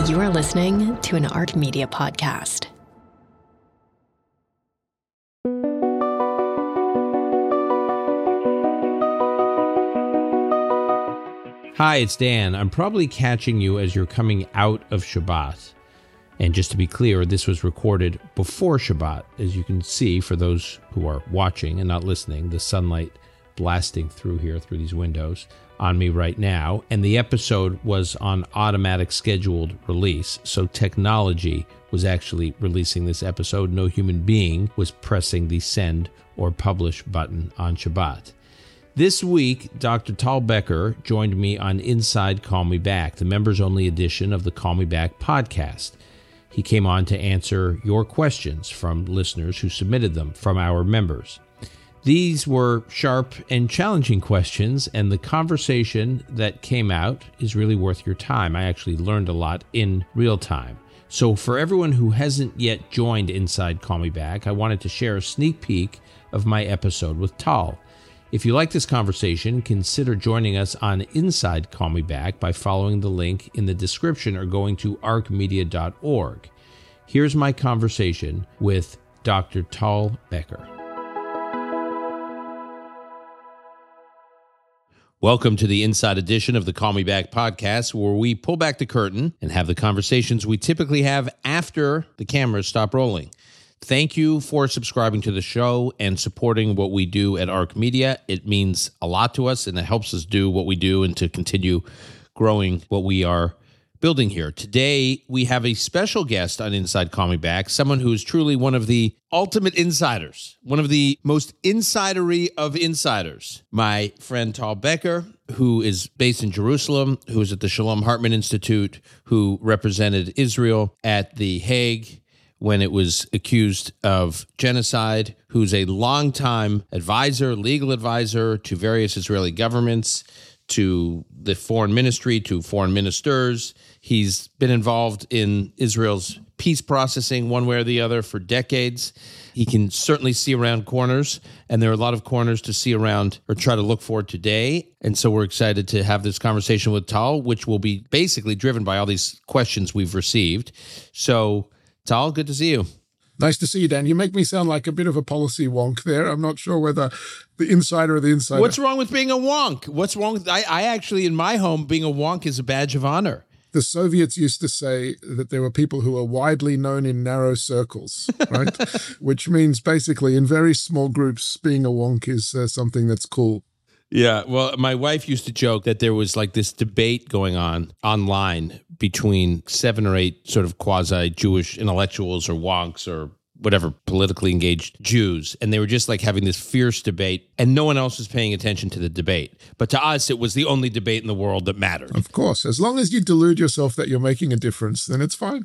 You are listening to an Arc Media podcast. Hi, it's Dan. I'm probably catching you as you're coming out of Shabbat. And just to be clear, this was recorded before Shabbat. As you can see, for those who are watching and not listening, the sunlight blasting through here, through these windows, on me right now. And the episode was on automatic scheduled release. So technology was actually releasing this episode. No human being was pressing the send or publish button on Shabbat. This week, Dr. Tal Becker joined me on Inside Call Me Back, the members-only edition of the Call Me Back podcast. He came on to answer your questions from listeners who submitted them from our members. These were sharp and challenging questions, and the conversation that came out is really worth your time. I actually learned a lot in real time. So for everyone who hasn't yet joined Inside Call Me Back, I wanted to share a sneak peek of my episode with Tal. If you like this conversation, consider joining us on Inside Call Me Back by following the link in the description or going to arcmedia.org. Here's my conversation with Dr. Tal Becker. Welcome to the Inside edition of the Call Me Back podcast, where we pull back the curtain and have the conversations we typically have after the cameras stop rolling. Thank you for subscribing to the show and supporting what we do at Arc Media. It means a lot to us, and it helps us do what we do and to continue growing what we are building here. Today, we have a special guest on Inside Call Me Back, someone who is truly one of the ultimate insiders, one of the most insidery of insiders. My friend Tal Becker, who is based in Jerusalem, who is at the Shalom Hartman Institute, who represented Israel at The Hague when it was accused of genocide, who's a longtime advisor, legal advisor to various Israeli governments, to the foreign ministry, to foreign ministers. He's been involved in Israel's peace processing one way or the other for decades. He can certainly see around corners, and there are a lot of corners to see around or try to look for today. And so we're excited to have this conversation with Tal, which will be basically driven by all these questions we've received. So, Tal, good to see you. Nice to see you, Dan. You make me sound like a bit of a policy wonk there. I'm not sure whether the insider or the insider. What's wrong with being a wonk? What's wrong with... I actually, in my home, being a wonk is a badge of honor. The Soviets used to say that there were people who were widely known in narrow circles, right? Which means basically in very small groups, being a wonk is something that's cool. Yeah, well, my wife used to joke that there was like this debate going on online between 7 or 8 sort of quasi-Jewish intellectuals or wonks or whatever, politically engaged Jews. And they were just like having this fierce debate, and no one else was paying attention to the debate. But to us, it was the only debate in the world that mattered. Of course. As long as you delude yourself that you're making a difference, then it's fine.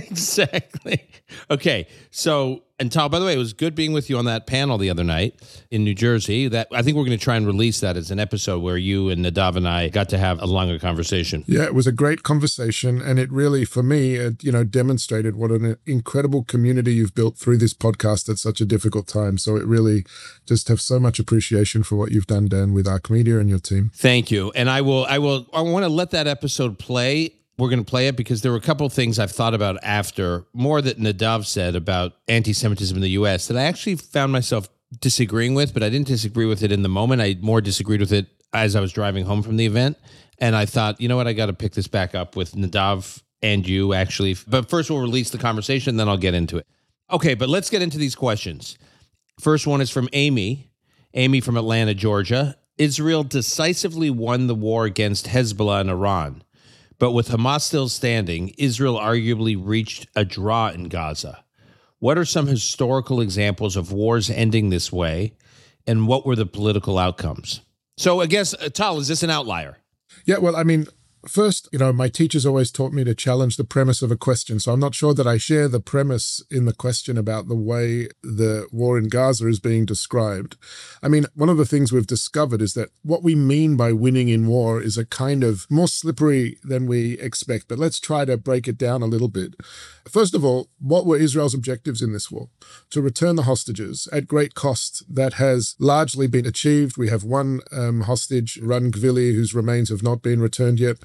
Exactly. Okay, so... And Tal, by the way, it was good being with you on that panel the other night in New Jersey. That I think we're going to try and release that as an episode where you and Nadav and I got to have a longer conversation. Yeah, it was a great conversation, and it really, for me, demonstrated what an incredible community you've built through this podcast at such a difficult time. So it really just have so much appreciation for what you've done, Dan, with Arc Media and your team. Thank you, and I want to let that episode play. We're going to play it because there were a couple of things I've thought about after, more that Nadav said about anti-Semitism in the U.S. that I actually found myself disagreeing with, but I didn't disagree with it in the moment. I more disagreed with it as I was driving home from the event. And I thought, you know what, I got to pick this back up with Nadav and you, actually. But first, we'll release the conversation, then I'll get into it. Okay, but let's get into these questions. First one is from Amy. Amy from Atlanta, Georgia. Israel decisively won the war against Hezbollah and Iran. But with Hamas still standing, Israel arguably reached a draw in Gaza. What are some historical examples of wars ending this way, and what were the political outcomes? So I guess, Tal, is this an outlier? Yeah, well, I mean, first, my teachers always taught me to challenge the premise of a question. So I'm not sure that I share the premise in the question about the way the war in Gaza is being described. I mean, one of the things we've discovered is that what we mean by winning in war is a kind of more slippery than we expect. But let's try to break it down a little bit. First of all, what were Israel's objectives in this war? To return the hostages at great cost. That has largely been achieved. We have one hostage, Ran Gvili, whose remains have not been returned yet.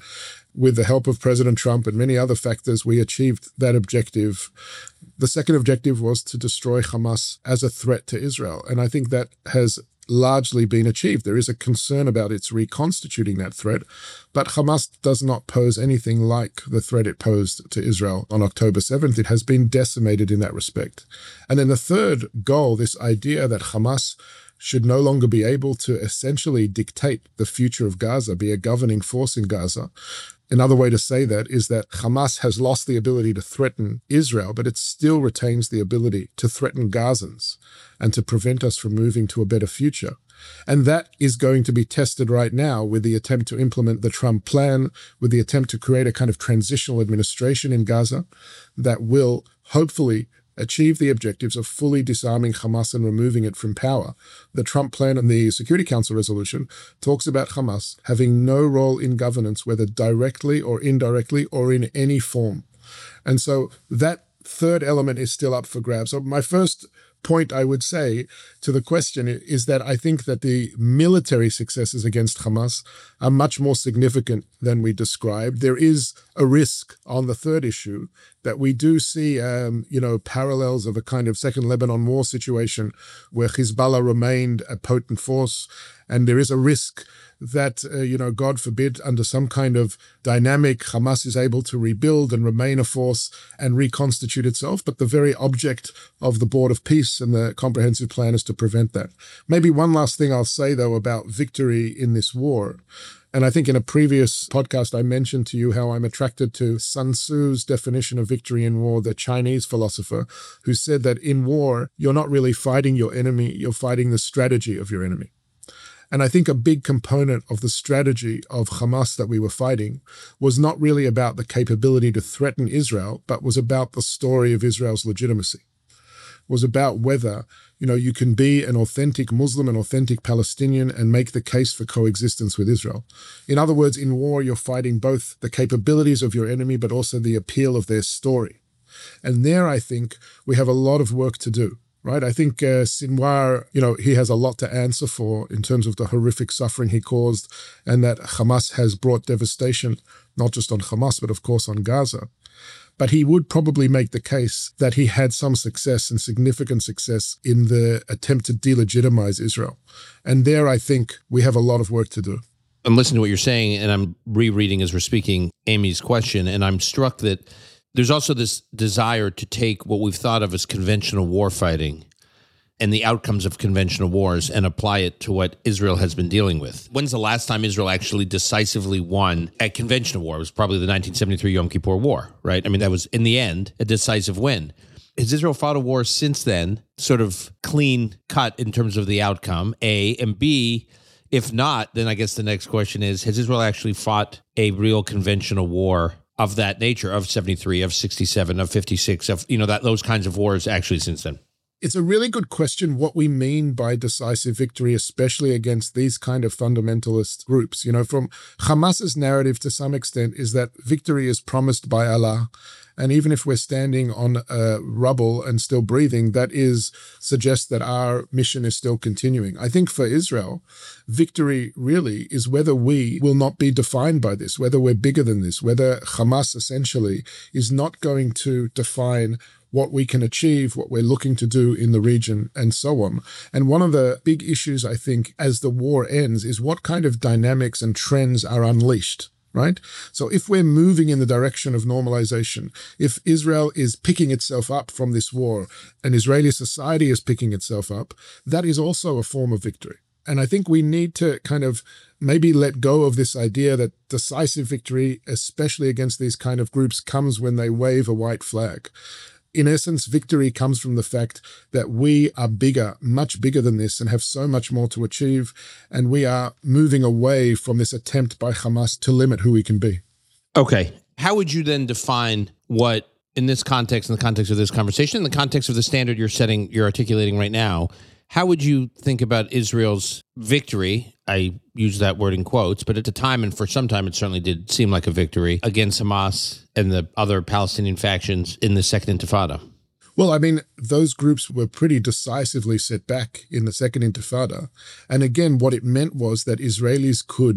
with the help of President Trump and many other factors, we achieved that objective. The second objective was to destroy Hamas as a threat to Israel. And I think that has largely been achieved. There is a concern about its reconstituting that threat, but Hamas does not pose anything like the threat it posed to Israel on October 7th. It has been decimated in that respect. And then the third goal, this idea that Hamas should no longer be able to essentially dictate the future of Gaza, be a governing force in Gaza. Another way to say that is that Hamas has lost the ability to threaten Israel, but it still retains the ability to threaten Gazans and to prevent us from moving to a better future. And that is going to be tested right now with the attempt to implement the Trump plan, with the attempt to create a kind of transitional administration in Gaza that will hopefully achieve the objectives of fully disarming Hamas and removing it from power. The Trump plan and the Security Council resolution talks about Hamas having no role in governance, whether directly or indirectly or in any form. And so that third element is still up for grabs. So my first point I would say to the question is that I think that the military successes against Hamas are much more significant than we described. There is a risk on the third issue that we do see, parallels of a kind of second Lebanon war situation where Hezbollah remained a potent force. And there is a risk that, God forbid, under some kind of dynamic, Hamas is able to rebuild and remain a force and reconstitute itself. But the very object of the Board of Peace and the comprehensive plan is to prevent that. Maybe one last thing I'll say, though, about victory in this war. And I think in a previous podcast, I mentioned to you how I'm attracted to Sun Tzu's definition of victory in war, the Chinese philosopher, who said that in war, you're not really fighting your enemy, you're fighting the strategy of your enemy. And I think a big component of the strategy of Hamas that we were fighting was not really about the capability to threaten Israel, but was about the story of Israel's legitimacy. It was about whether, you can be an authentic Muslim, an authentic Palestinian, and make the case for coexistence with Israel. In other words, in war, you're fighting both the capabilities of your enemy, but also the appeal of their story. And there, I think, we have a lot of work to do. Right. I think Sinwar, he has a lot to answer for in terms of the horrific suffering he caused, and that Hamas has brought devastation, not just on Hamas, but of course on Gaza. But he would probably make the case that he had some success and significant success in the attempt to delegitimize Israel. And there, I think we have a lot of work to do. I'm listening to what you're saying, and I'm rereading as we're speaking Amy's question, and I'm struck that there's also this desire to take what we've thought of as conventional war fighting and the outcomes of conventional wars and apply it to what Israel has been dealing with. When's the last time Israel actually decisively won a conventional war? It was probably the 1973 Yom Kippur War, right? I mean, that was, in the end, a decisive win. Has Israel fought a war since then, sort of clean cut in terms of the outcome, A, and B, if not, then I guess the next question is, has Israel actually fought a real conventional war of that nature, of 73, of 67, of 56, of, those kinds of wars actually since then? It's a really good question what we mean by decisive victory, especially against these kind of fundamentalist groups. From Hamas's narrative to some extent is that victory is promised by Allah. And even if we're standing on rubble and still breathing, that suggests that our mission is still continuing. I think for Israel, victory really is whether we will not be defined by this, whether we're bigger than this, whether Hamas essentially is not going to define what we can achieve, what we're looking to do in the region, and so on. And one of the big issues, I think, as the war ends, is what kind of dynamics and trends are unleashed. Right? So if we're moving in the direction of normalization, if Israel is picking itself up from this war and Israeli society is picking itself up, that is also a form of victory. And I think we need to kind of maybe let go of this idea that decisive victory, especially against these kind of groups, comes when they wave a white flag. In essence, victory comes from the fact that we are bigger, much bigger than this, and have so much more to achieve. And we are moving away from this attempt by Hamas to limit who we can be. Okay. How would you then define what, in this context, in the context of this conversation, in the context of the standard you're articulating right now, how would you think about Israel's victory? I use that word in quotes, but at the time, and for some time, it certainly did seem like a victory against Hamas and the other Palestinian factions in the Second Intifada. Well, I mean, those groups were pretty decisively set back in the Second Intifada. And again, what it meant was that Israelis could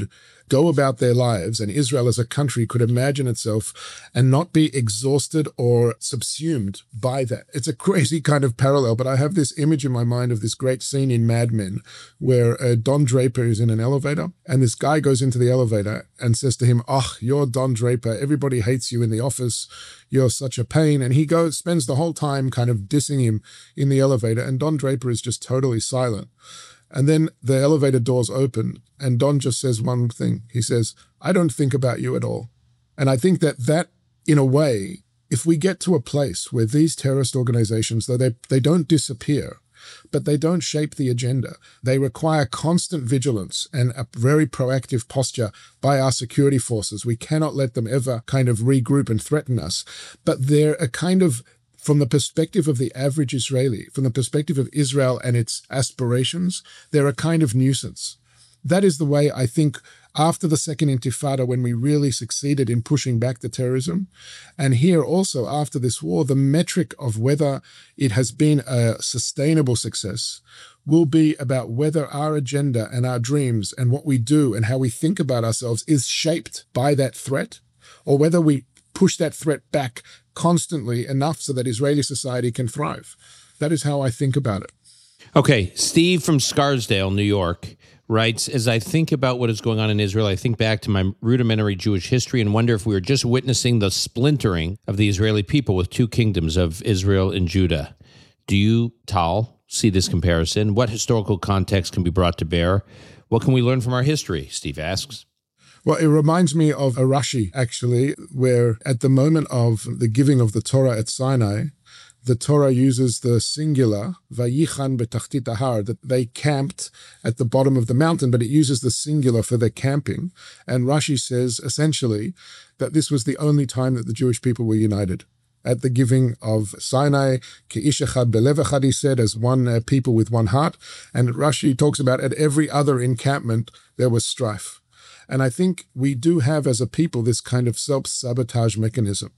go about their lives, and Israel as a country could imagine itself and not be exhausted or subsumed by that. It's a crazy kind of parallel, but I have this image in my mind of this great scene in Mad Men where Don Draper is in an elevator, and this guy goes into the elevator and says to him, "Oh, you're Don Draper. Everybody hates you in the office. You're such a pain." And he spends the whole time kind of dissing him in the elevator, and Don Draper is just totally silent. And then the elevator doors open, and Don just says one thing. He says, "I don't think about you at all." And I think that, in a way, if we get to a place where these terrorist organizations, though they don't disappear, but they don't shape the agenda, they require constant vigilance and a very proactive posture by our security forces. We cannot let them ever kind of regroup and threaten us. But they're a kind of, from the perspective of the average Israeli, from the perspective of Israel and its aspirations, they're a kind of nuisance. That is the way I think after the Second Intifada, when we really succeeded in pushing back the terrorism, and here also after this war, the metric of whether it has been a sustainable success will be about whether our agenda and our dreams and what we do and how we think about ourselves is shaped by that threat, or whether we push that threat back constantly enough so that Israeli society can thrive. That is how I think about it. Okay, Steve from Scarsdale, New York, writes, as I think about what is going on in Israel, I think back to my rudimentary Jewish history and wonder if we are just witnessing the splintering of the Israeli people with two kingdoms of Israel and Judah. Do you, Tal, see this comparison? What historical context can be brought to bear? What can we learn from our history? Steve asks. Well, it reminds me of a Rashi, actually, where at the moment of the giving of the Torah at Sinai, the Torah uses the singular, Vayichan betachtit ahar, that they camped at the bottom of the mountain, but it uses the singular for their camping. And Rashi says, essentially, that this was the only time that the Jewish people were united. At the giving of Sinai, Ke'ish echad belev echad, he said, as one people with one heart. And Rashi talks about at every other encampment, there was strife. And I think we do have as a people this kind of self-sabotage mechanism.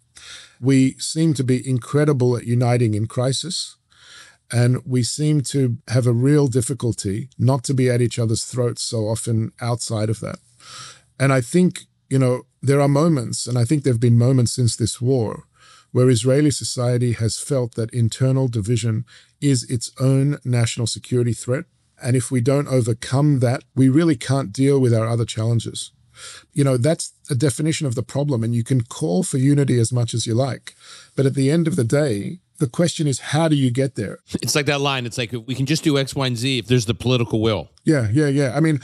We seem to be incredible at uniting in crisis, and we seem to have a real difficulty not to be at each other's throats so often outside of that. And I think, there are moments, and I think there have been moments since this war, where Israeli society has felt that internal division is its own national security threat. And if we don't overcome that, we really can't deal with our other challenges. That's a definition of the problem, and you can call for unity as much as you like. But at the end of the day, the question is, how do you get there? It's like that line. It's like, we can just do X, Y, and Z if there's the political will. Yeah. I mean,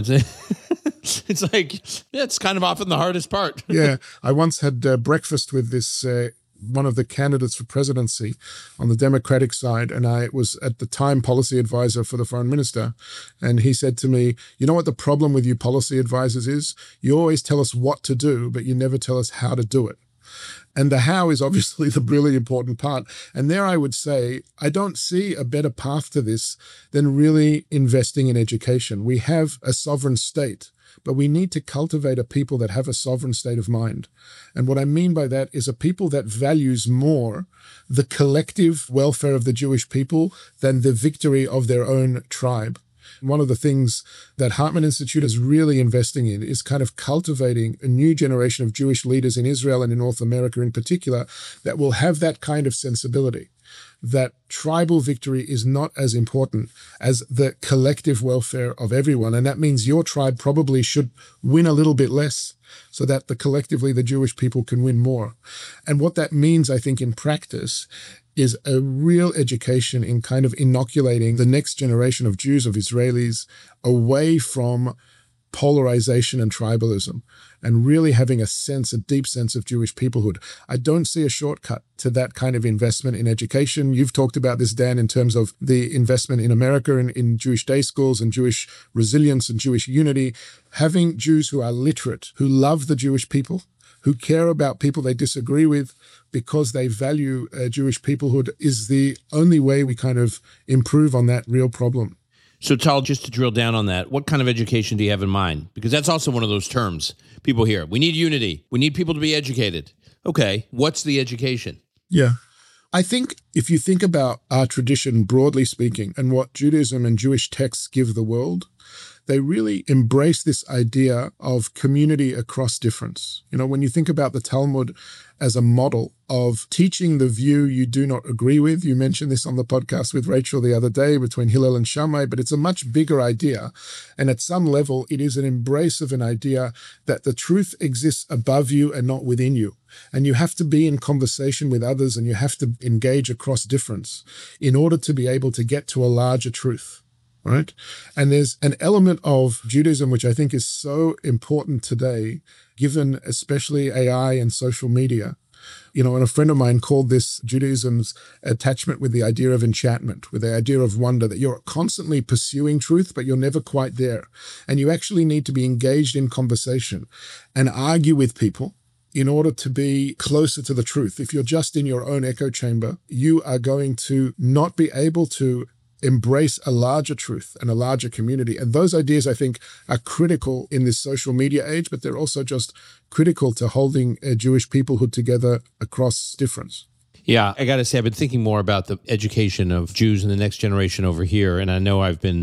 it's like, it's kind of often the hardest part. Yeah. I once had breakfast with this one of the candidates for presidency on the Democratic side, and I was at the time policy advisor for the foreign minister, and he said to me, "You know what the problem with you policy advisors is? You always tell us what to do, but you never tell us how to do it." And the how is obviously the really important part. And there I would say, I don't see a better path to this than really investing in education. We have a sovereign state, but we need to cultivate a people that have a sovereign state of mind. And what I mean by that is a people that values more the collective welfare of the Jewish people than the victory of their own tribe. One of the things that Hartman Institute is really investing in is kind of cultivating a new generation of Jewish leaders in Israel and in North America in particular that will have that kind of sensibility, that tribal victory is not as important as the collective welfare of everyone. And that means your tribe probably should win a little bit less so that collectively the Jewish people can win more. And what that means, I think, in practice is a real education in kind of inoculating the next generation of Jews, of Israelis, away from polarization and tribalism, and really having a deep sense of Jewish peoplehood. I don't see a shortcut to that kind of investment in education. You've talked about this, Dan, in terms of the investment in America in Jewish day schools and Jewish resilience and Jewish unity. Having Jews who are literate, who love the Jewish people, who care about people they disagree with because they value Jewish peoplehood is the only way we kind of improve on that real problem. So, Tal, just to drill down on that, what kind of education do you have in mind? Because that's also one of those terms people hear. We need unity. We need people to be educated. Okay, what's the education? Yeah. I think if you think about our tradition, broadly speaking, and what Judaism and Jewish texts give the world, they really embrace this idea of community across difference. You know, when you think about the Talmud as a model of teaching the view you do not agree with, you mentioned this on the podcast with Rachel the other day between Hillel and Shammai, but it's a much bigger idea. And at some level, it is an embrace of an idea that the truth exists above you and not within you. And you have to be in conversation with others and you have to engage across difference in order to be able to get to a larger truth. Right? And there's an element of Judaism which I think is so important today, given especially AI and social media. You know, and a friend of mine called this Judaism's attachment with the idea of enchantment, with the idea of wonder, that you're constantly pursuing truth, but you're never quite there. And you actually need to be engaged in conversation and argue with people in order to be closer to the truth. If you're just in your own echo chamber, you are going to not be able to embrace a larger truth and a larger community. And those ideas, I think, are critical in this social media age, but they're also just critical to holding a Jewish peoplehood together across difference. Yeah, I got to say, I've been thinking more about the education of Jews in the next generation over here. And I know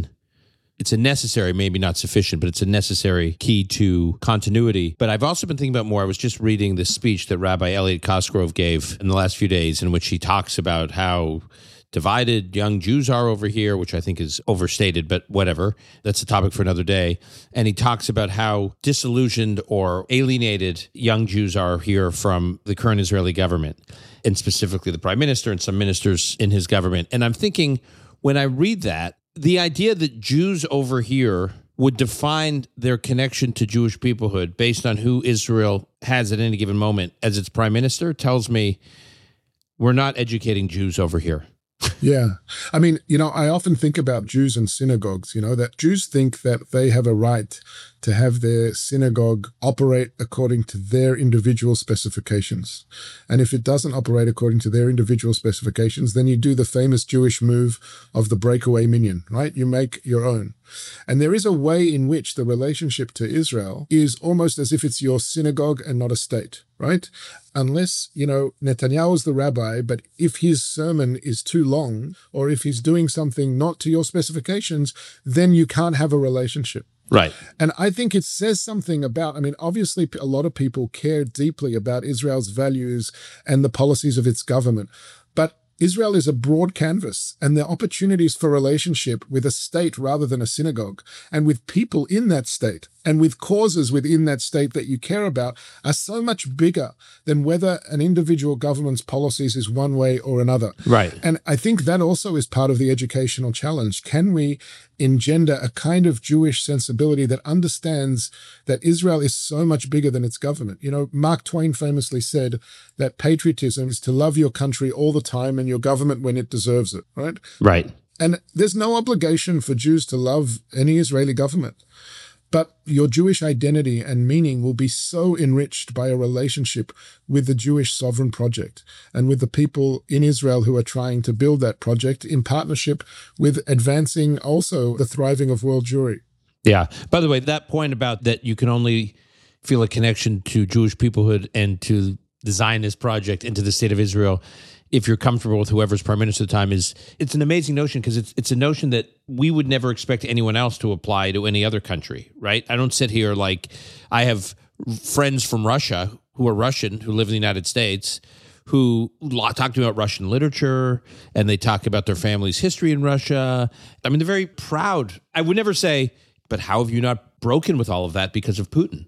it's a necessary, maybe not sufficient, but it's a necessary key to continuity. But I've also been thinking about more. I was just reading this speech that Rabbi Elliot Cosgrove gave in the last few days, in which he talks about how divided young Jews are over here, which I think is overstated, but whatever. That's a topic for another day. And he talks about how disillusioned or alienated young Jews are here from the current Israeli government, and specifically the prime minister and some ministers in his government. And I'm thinking, when I read that, the idea that Jews over here would define their connection to Jewish peoplehood based on who Israel has at any given moment as its prime minister tells me we're not educating Jews over here. Yeah. I mean, you know, I often think about Jews and synagogues, you know, that Jews think that they have a right to have their synagogue operate according to their individual specifications. And if it doesn't operate according to their individual specifications, then you do the famous Jewish move of the breakaway minyan, right? You make your own. And there is a way in which the relationship to Israel is almost as if it's your synagogue and not a state, right? Unless, you know, Netanyahu is the rabbi, but if his sermon is too long, or if he's doing something not to your specifications, then you can't have a relationship. Right. And I think it says something about, I mean, obviously a lot of people care deeply about Israel's values and the policies of its government, but Israel is a broad canvas, and the opportunities for relationship with a state rather than a synagogue, and with people in that state, and with causes within that state that you care about, are so much bigger than whether an individual government's policies is one way or another. Right. And I think that also is part of the educational challenge. Can we engender a kind of Jewish sensibility that understands that Israel is so much bigger than its government? You know, Mark Twain famously said that patriotism is to love your country all the time and your government when it deserves it, right? Right. And there's no obligation for Jews to love any Israeli government. But your Jewish identity and meaning will be so enriched by a relationship with the Jewish sovereign project and with the people in Israel who are trying to build that project in partnership with advancing also the thriving of world Jewry. Yeah. By the way, that point about that you can only feel a connection to Jewish peoplehood and to the Zionist project and to the state of Israel if you're comfortable with whoever's prime minister at the time it's an amazing notion, because it's a notion that we would never expect anyone else to apply to any other country, right? I don't sit here like I have friends from Russia who are Russian who live in the United States who talk to me about Russian literature, and they talk about their family's history in Russia. I mean, they're very proud. I would never say, but how have you not broken with all of that because of Putin?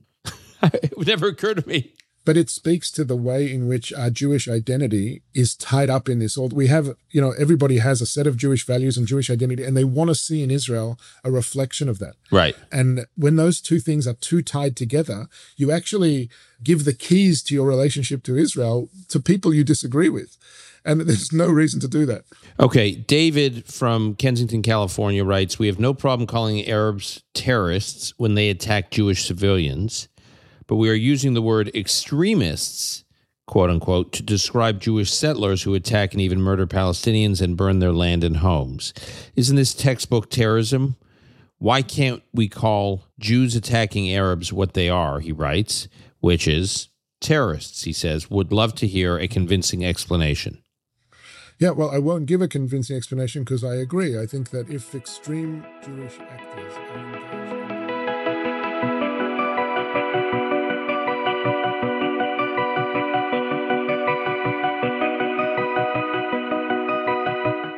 It would never occur to me. But it speaks to the way in which our Jewish identity is tied up in this. We have, you know, everybody has a set of Jewish values and Jewish identity, and they want to see in Israel a reflection of that. Right. And when those two things are too tied together, you actually give the keys to your relationship to Israel to people you disagree with. And there's no reason to do that. Okay. David from Kensington, California writes, "We have no problem calling Arabs terrorists when they attack Jewish civilians, but we are using the word extremists, quote unquote, to describe Jewish settlers who attack and even murder Palestinians and burn their land and homes. Isn't this textbook terrorism? Why can't we call Jews attacking Arabs what they are," he writes, which is terrorists, he says. Would love to hear a convincing explanation. Yeah, well, I won't give a convincing explanation because I agree. I think that if extreme Jewish actors are engaged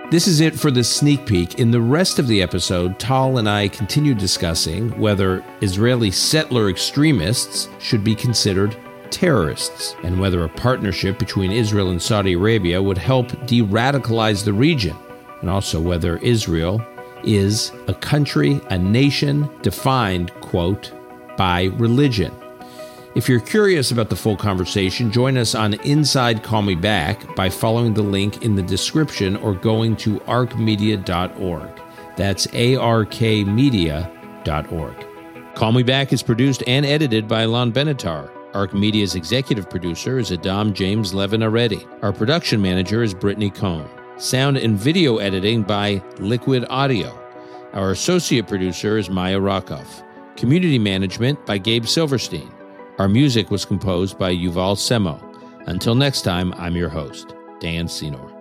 This is it for the sneak peek. In the rest of the episode, Tal and I continue discussing whether Israeli settler extremists should be considered terrorists, and whether a partnership between Israel and Saudi Arabia would help de-radicalize the region, and also whether Israel is a country, a nation defined, quote, by religion. If you're curious about the full conversation, join us on Inside Call Me Back by following the link in the description or going to arcmedia.org. That's arkmedia.org. Call Me Back is produced and edited by Alon Benatar. Arc Media's executive producer is Adam James Levin-Aredi. Our production manager is Brittany Cohn. Sound and video editing by Liquid Audio. Our associate producer is Maya Rakoff. Community management by Gabe Silverstein. Our music was composed by Yuval Semo. Until next time, I'm your host, Dan Senor.